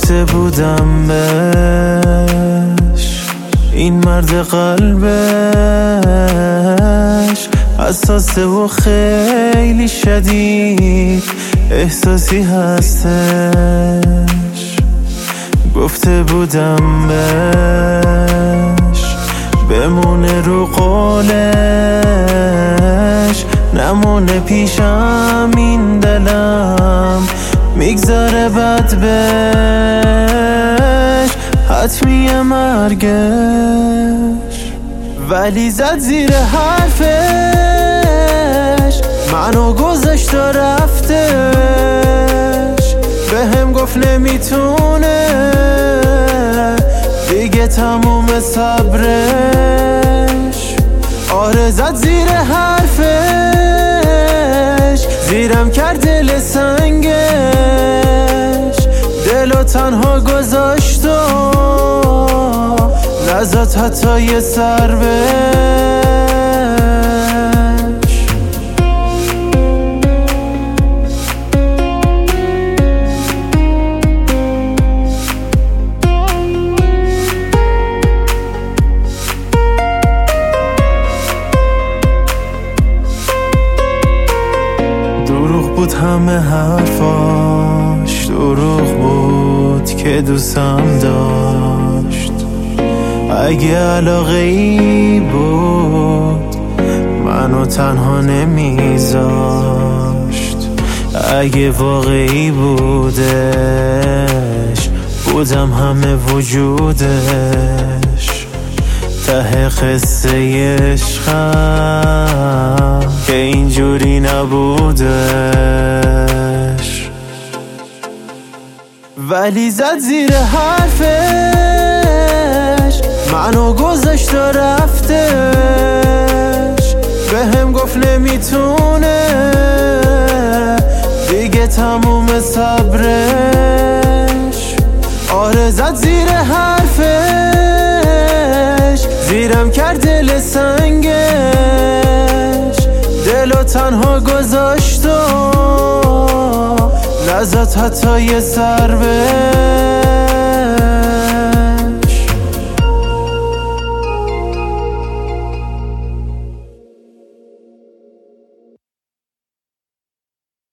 گفته بودم بهش این مرد قلبش حساسه و خیلی شدید احساسی هستش. گفته بودم بهش بمونه رو قولش، نمونه پیشم این دلم میگذاره بد بهش، حتمیه مرگش. ولی زد زیر حرفش، منو گذاشت و رفتش، بهم گفت نمیتونه دیگه تموم صبرش. آره زد زیر حرفش، زیرم کرد دل سنگش، دلو تنها گذاشت و نزد حتی یه سر بهش. دروغ بود همه حرفاش، دروغ بود که دوستم داشت. اگه علاقه ای بود منو تنها نمیذاشت، اگه واقعی بودش بودم همه وجودش. ته قصه عشقم که اینجوری نبودش. ولی زد زیر حرفش، منو گذاشت و رفتش، بهم گفت نمیتونه دیگه تموم صبرش. آره زد زیر حرفش، زیرم کرد دل سنگش، دلو تنها گذاشت و نزد حتی یه سر بهش.